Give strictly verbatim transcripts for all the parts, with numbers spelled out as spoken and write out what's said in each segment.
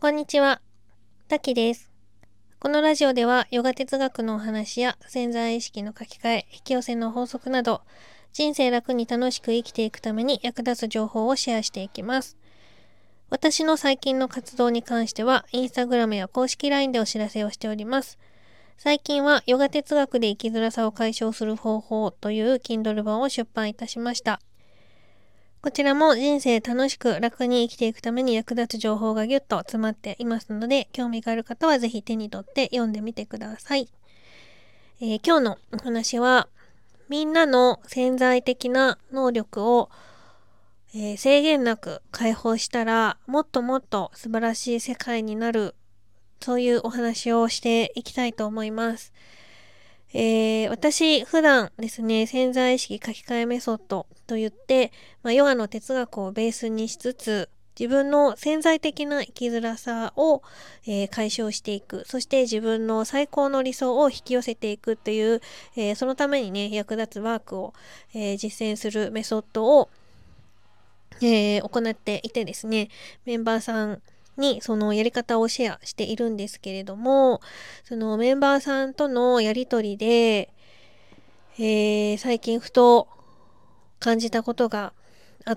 こんにちは、タキです。このラジオではヨガ哲学のお話や潜在意識の書き換え、引き寄せの法則など、人生楽に楽しく生きていくために役立つ情報をシェアしていきます。私の最近の活動に関しては、インスタグラムや公式 ライン でお知らせをしております。最近はヨガ哲学で生きづらさを解消する方法という Kindle 本を出版いたしました。こちらも人生楽しく楽に生きていくために役立つ情報がぎゅっと詰まっていますので、興味がある方はぜひ手に取って読んでみてください。えー今日のお話は、みんなの潜在的な能力を、えー制限なく解放したら、もっともっと素晴らしい世界になる、そういうお話をしていきたいと思います。えー私、普段ですね、潜在意識書き換えメソッドといって、まあ、ヨガの哲学をベースにしつつ、自分の潜在的な生きづらさを、えー解消していく。そして自分の最高の理想を引き寄せていくっていう、えーそのためにね、役立つワークを、えー実践するメソッドを、えー行っていてですね、メンバーさんにそのやり方をシェアしているんですけれども、そのメンバーさんとのやりとりで、えー最近ふと感じたことがあって、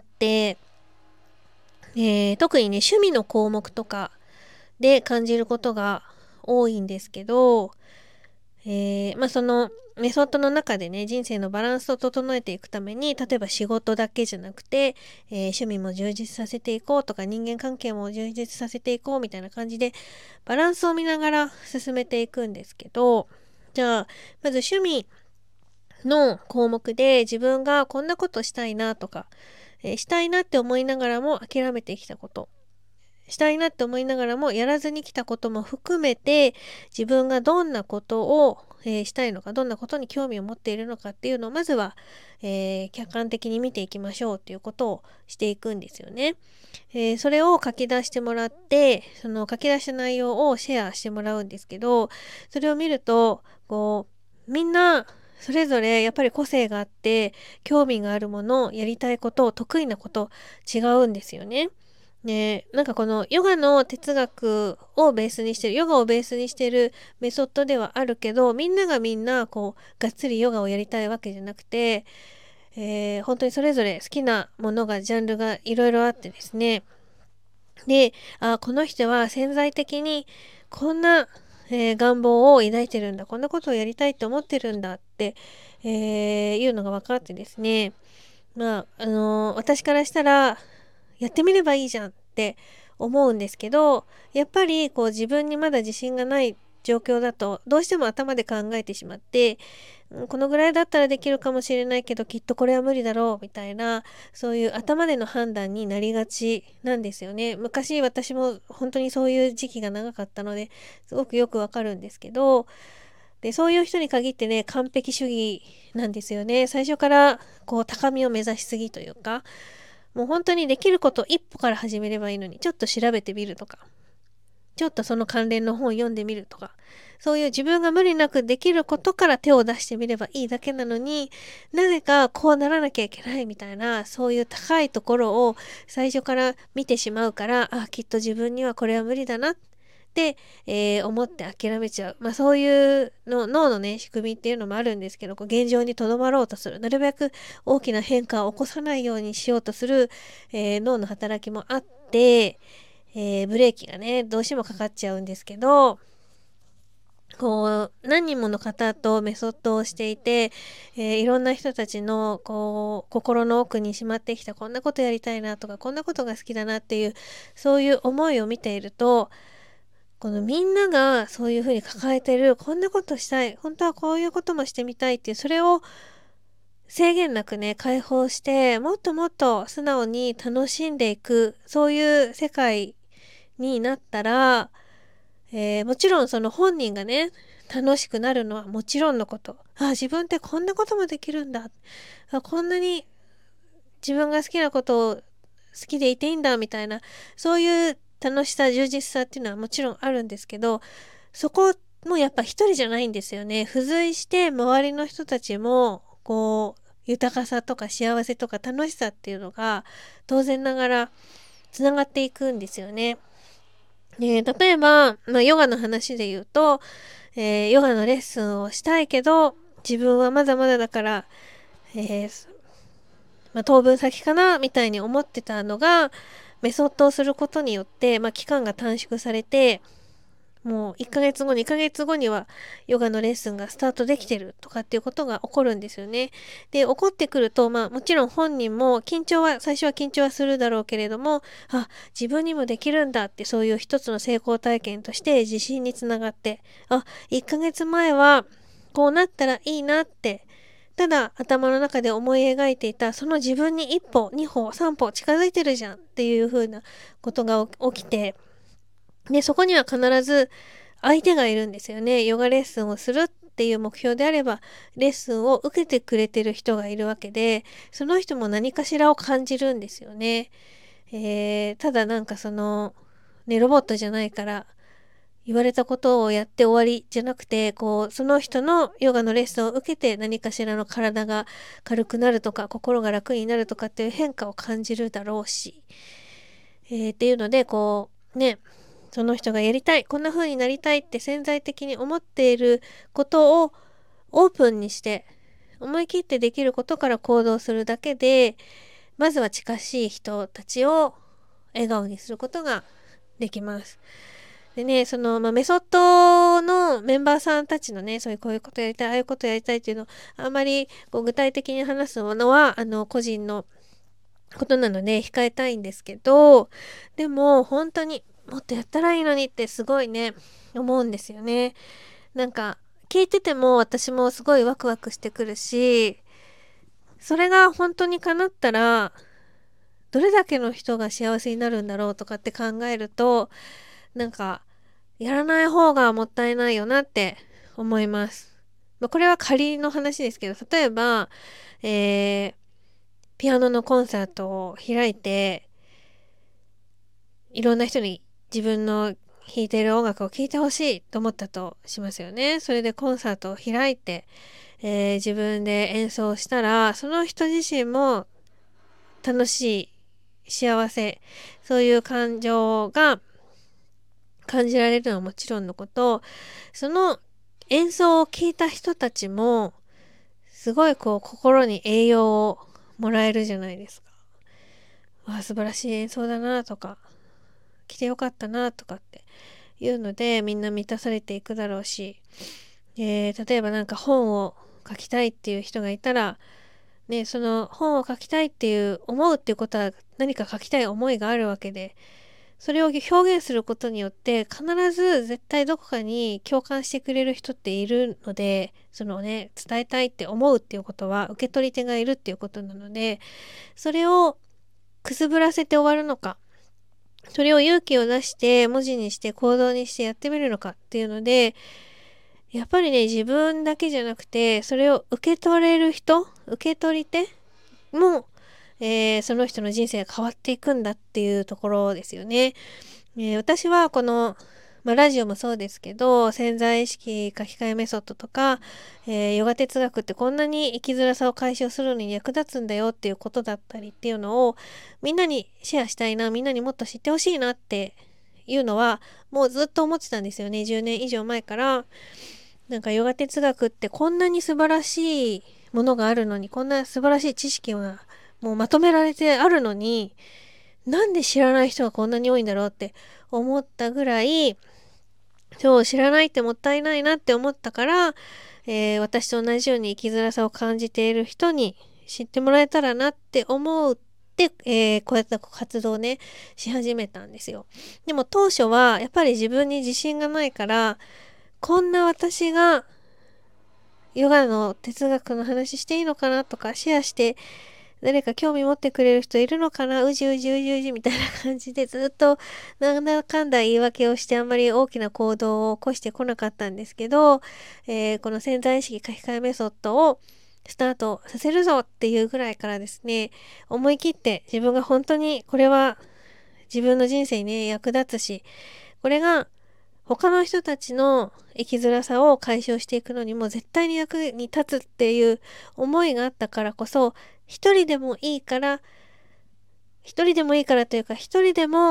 えー特にね、趣味の項目とかで感じることが多いんですけど、えーまあそのメソッドの中でね、人生のバランスを整えていくために、例えば仕事だけじゃなくて、えー趣味も充実させていこうとか、人間関係も充実させていこうみたいな感じで、バランスを見ながら進めていくんですけど、じゃあ、まず趣味の項目で自分がこんなことしたいなとか、えーしたいなって思いながらも諦めてきたこと、したいなって思いながらもやらずに来たことも含めて、自分がどんなことを、えーしたいのか、どんなことに興味を持っているのかっていうのをまずは、えー客観的に見ていきましょうっていうことをしていくんですよね。えーそれを書き出してもらって、その書き出した内容をシェアしてもらうんですけど、それを見ると、こう、みんなそれぞれやっぱり個性があって、興味があるもの、やりたいこと、得意なこと、違うんですよね。ね、なんかこのヨガの哲学をベースにしてる、ヨガをベースにしてるメソッドではあるけど、みんながみんなこう、がっつりヨガをやりたいわけじゃなくて、えー本当にそれぞれ好きなものが、ジャンルがいろいろあってですね。で、あ、この人は潜在的にこんな、えー願望を抱いてるんだ、こんなことをやりたいって思ってるんだって、えーいうのが分かってですね。まあ、あのー私からしたら、やってみればいいじゃんって思うんですけど、やっぱりこう自分にまだ自信がない状況だと、どうしても頭で考えてしまって、うんこのぐらいだったらできるかもしれないけど、きっとこれは無理だろうみたいな、そういう頭での判断になりがちなんですよね。昔私も本当にそういう時期が長かったので、すごくよくわかるんですけど、で、そういう人に限ってね、完璧主義なんですよね。最初からこう高みを目指しすぎというか、もう本当にできること一歩から始めればいいのに、ちょっと調べてみるとか、ちょっとその関連の本読んでみるとか、そういう自分が無理なくできることから手を出してみればいいだけなのに、なぜかこうならなきゃいけないみたいな、そういう高いところを最初から見てしまうから、あ、きっと自分にはこれは無理だなって、えー思って諦めちゃう。まあそういうの脳のね、仕組みっていうのもあるんですけど、こう現状にとどまろうとする。なるべく大きな変化を起こさないようにしようとする、えー脳の働きもあって、えーブレーキがね、どうしてもかかっちゃうんですけど、こう、何人もの方とメソッドをしていて、えーいろんな人たちの、こう、心の奥にしまってきた、こんなことやりたいなとか、こんなことが好きだなっていう、そういう思いを見ていると、このみんながそういうふうに抱えてる、こんなことしたい、本当はこういうこともしてみたいっていう、それを制限なくね、解放して、もっともっと素直に楽しんでいく、そういう世界になったら、えーもちろんその本人がね、楽しくなるのはもちろんのこと。あ、自分ってこんなこともできるんだ。あ、こんなに自分が好きなことを好きでいていいんだみたいな、そういう楽しさ、充実さっていうのはもちろんあるんですけど、そこもやっぱ一人じゃないんですよね。付随して周りの人たちも、こう、豊かさとか幸せとか楽しさっていうのが当然ながらつながっていくんですよね。 えー例えば、まあ、ヨガの話で言うと、えーヨガのレッスンをしたいけど、自分はまだまだだから、えーまあ、当分先かなみたいに思ってたのが、メソッドをすることによって、まあ、期間が短縮されて、もういっかげつご、にかげつごにはヨガのレッスンがスタートできてるとかっていうことが起こるんですよね。で、起こってくると、まあもちろん本人も緊張は、最初は緊張はするだろうけれども、あ、自分にもできるんだってそういう一つの成功体験として自信につながって、あ、いっかげつまえはこうなったらいいなって、ただ頭の中で思い描いていたその自分に一歩、二歩、三歩近づいてるじゃんっていう風なことが起きて、で、そこには必ず相手がいるんですよね。ヨガレッスンをするっていう目標であれば、レッスンを受けてくれてる人がいるわけで、その人も何かしらを感じるんですよね。えー、ただなんかその、ね、ロボットじゃないから、言われたことをやって終わりじゃなくて、こう、その人のヨガのレッスンを受けて何かしらの体が軽くなるとか、心が楽になるとかっていう変化を感じるだろうし、えー、っていうので、こう、ね、その人がやりたい、こんな風になりたいって潜在的に思っていることをオープンにして、思い切ってできることから行動するだけで、まずは近しい人たちを笑顔にすることができます。でね、その、まあ、メソッドのメンバーさんたちのね、そういうこういうことやりたい、ああいうことやりたいっていうのを、あんまりこう具体的に話すのは、あの、個人のことなので控えたいんですけど、でも本当にもっとやったらいいのにってすごいね、思うんですよね。なんか聞いてても私もすごいワクワクしてくるし、それが本当に叶ったらどれだけの人が幸せになるんだろうとかって考えると、なんかやらない方がもったいないよなって思います。まあ、これは仮の話ですけど、例えば、えーピアノのコンサートを開いて、いろんな人に自分の弾いている音楽を聴いてほしいと思ったとしますよね。それでコンサートを開いて、えー自分で演奏したら、その人自身も楽しい、幸せ、そういう感情が感じられるのはもちろんのこと、その演奏を聴いた人たちも、すごいこう心に栄養をもらえるじゃないですか。わあ、素晴らしい演奏だなとか、来てよかったなとかっていうのでみんな満たされていくだろうし、えー例えばなんか本を書きたいっていう人がいたら、ね、その本を書きたいっていう思うっていうことは何か書きたい思いがあるわけで、それを表現することによって必ず絶対どこかに共感してくれる人っているので、そのね、伝えたいって思うっていうことは受け取り手がいるっていうことなので、それをくすぶらせて終わるのか、それを勇気を出して文字にして行動にしてやってみるのかっていうので、やっぱりね、自分だけじゃなくて、それを受け取れる人、受け取り手も、えーその人の人生が変わっていくんだっていうところですよね。えー私はこの、まあ、ラジオもそうですけど、潜在意識書き換えメソッドとか、えーヨガ哲学ってこんなに生きづらさを解消するのに役立つんだよっていうことだったりっていうのをみんなにシェアしたいな、みんなにもっと知ってほしいなっていうのはもうずっと思ってたんですよね。じゅうねん以上前から、なんかヨガ哲学ってこんなに素晴らしいものがあるのに、こんな素晴らしい知識がもうまとめられてあるのに、なんで知らない人がこんなに多いんだろうって思ったぐらい、そう、知らないってもったいないなって思ったから、えー私と同じように生きづらさを感じている人に知ってもらえたらなって思うって、えーこうやって活動をね、し始めたんですよ。でも当初はやっぱり自分に自信がないから、こんな私がヨガの哲学の話していいのかなとか、シェアして誰か興味持ってくれる人いるのかな、うじうじうじうじみたいな感じでずっとなんだかんだ言い訳をしてあんまり大きな行動を起こしてこなかったんですけど、えーこの潜在意識書き換えメソッドをスタートさせるぞっていうぐらいからですね、思い切って自分が本当にこれは自分の人生にね、役立つし、これが他の人たちの生きづらさを解消していくのにも絶対に役に立つっていう思いがあったからこそ、一人でもいいから、一人でもいいからというか、一人でも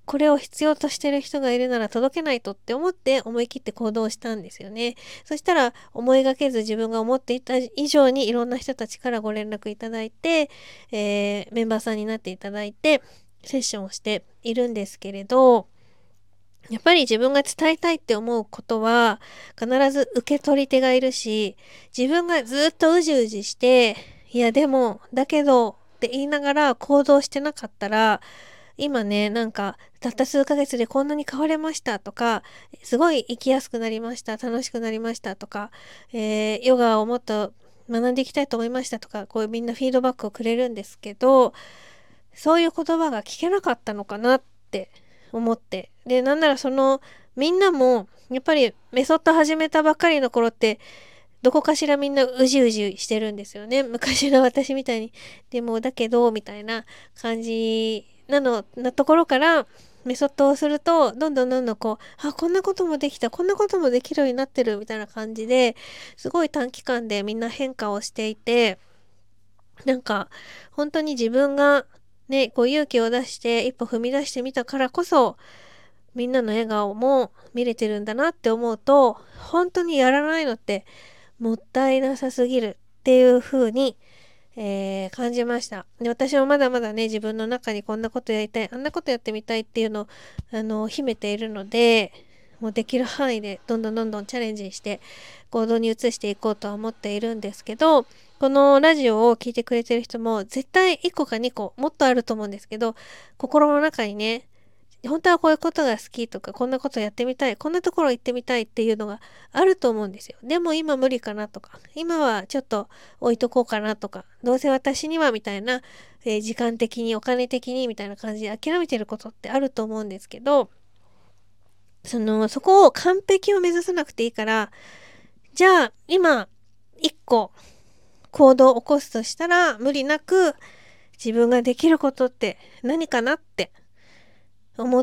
これを必要としてる人がいるなら届けないとって思って思い切って行動したんですよね。そしたら思いがけず自分が思っていた以上にいろんな人たちからご連絡いただいて、えーメンバーさんになっていただいてセッションをしているんですけれど、やっぱり自分が伝えたいって思うことは必ず受け取り手がいるし、自分がずっとうじうじして、いやでも、だけどって言いながら行動してなかったら、今ね、なんか、たった数ヶ月でこんなに変われましたとか、すごい生きやすくなりました、楽しくなりましたとか、えーヨガをもっと学んでいきたいと思いましたとか、こういうみんなフィードバックをくれるんですけど、そういう言葉が聞けなかったのかなって思って。で、なんならその、みんなも、やっぱりメソッド始めたばっかりの頃って、どこかしらみんなうじうじしてるんですよね。昔の私みたいに。でも、だけど、みたいな感じなの、なところから、メソッドをすると、どんどんどんどんこう、あ、こんなこともできた、こんなこともできるようになってる、みたいな感じで、すごい短期間でみんな変化をしていて、なんか、本当に自分がね、こう勇気を出して一歩踏み出してみたからこそ、みんなの笑顔も見れてるんだなって思うと、本当にやらないのってもったいなさすぎるっていう風に、えー感じました。で、私もまだまだね、自分の中にこんなことやりたい、あんなことやってみたいっていうのを、あの、秘めているので、もうできる範囲でどんどんどんどんチャレンジして行動に移していこうとは思っているんですけど、このラジオを聞いてくれてる人も絶対いっこかにこもっとあると思うんですけど、心の中にね、本当はこういうことが好きとか、こんなことやってみたい、こんなところ行ってみたいっていうのがあると思うんですよ。でも今無理かなとか、今はちょっと置いとこうかなとか、どうせ私にはみたいな、えー時間的にお金的にみたいな感じで諦めてることってあると思うんですけど、その、そこを完璧を目指さなくていいから、じゃあ今いっこ行動を起こすとしたら無理なく自分ができることって何かなって思って、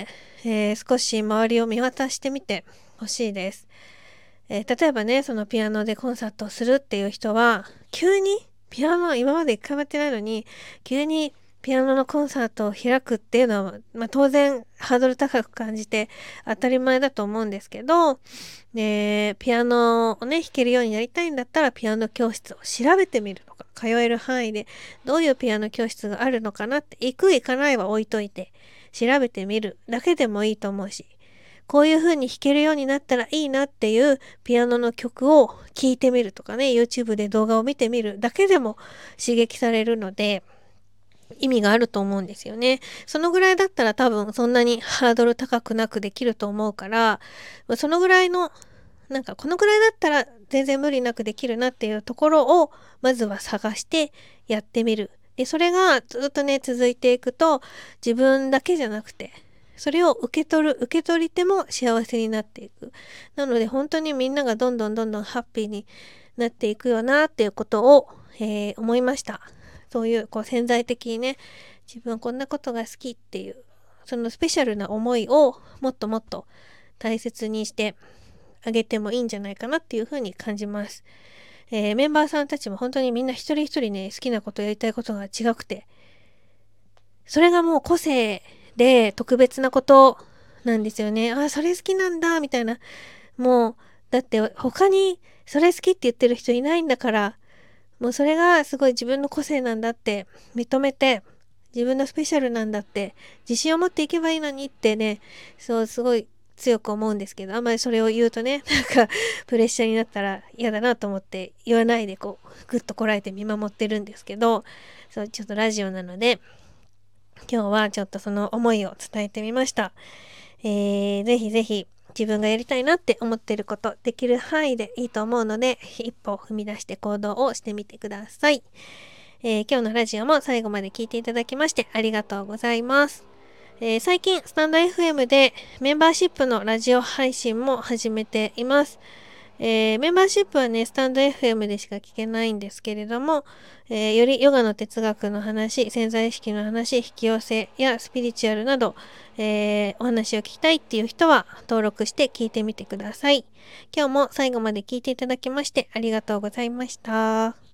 えー少し周りを見渡してみてほしいです。えー例えばね、そのピアノでコンサートをするっていう人は、急にピアノ今まで一回もやってないのに、急にピアノのコンサートを開くっていうのは、まあ、当然ハードル高く感じて当たり前だと思うんですけど、で、ピアノをね、弾けるようになりたいんだったら、ピアノ教室を調べてみるとか、通える範囲でどういうピアノ教室があるのかなって、行く行かないは置いといて、調べてみるだけでもいいと思うし、こういう風に弾けるようになったらいいなっていうピアノの曲を聴いてみるとかね、YouTube で動画を見てみるだけでも刺激されるので、意味があると思うんですよね。そのぐらいだったら多分そんなにハードル高くなくできると思うから、まあそのぐらいの、なんかこのぐらいだったら全然無理なくできるなっていうところをまずは探してやってみる。で、それがずっとね、続いていくと自分だけじゃなくて、それを受け取る、受け取り手も幸せになっていく。なので本当にみんながどんどんどんどんハッピーになっていくよなっていうことを、えー思いました。そういうこう潜在的にね、自分はこんなことが好きっていう、そのスペシャルな思いをもっともっと大切にしてあげてもいいんじゃないかなっていうふうに感じます。えーメンバーさんたちも本当にみんな一人一人ね、好きなことやりたいことが違くて、それがもう個性で特別なことなんですよね。あ、それ好きなんだ、みたいな。もう、だって他にそれ好きって言ってる人いないんだから、もうそれがすごい自分の個性なんだって認めて、自分のスペシャルなんだって自信を持っていけばいいのにってね、そうすごい強く思うんですけど、あんまりそれを言うとね、なんかプレッシャーになったら嫌だなと思って言わないでこう、ぐっとこらえて見守ってるんですけど、そう、ちょっとラジオなので、今日はちょっとその思いを伝えてみました。えー、ぜひぜひ自分がやりたいなって思ってること、できる範囲でいいと思うので、一歩踏み出して行動をしてみてください。えー今日のラジオも最後まで聞いていただきましてありがとうございます。えー最近、スタンド エフエム でメンバーシップのラジオ配信も始めています。えーメンバーシップはね、スタンド エフエム でしか聞けないんですけれども、えーよりヨガの哲学の話、潜在意識の話、引き寄せやスピリチュアルなど、えーお話を聞きたいっていう人は登録して聞いてみてください。今日も最後まで聞いていただきましてありがとうございました。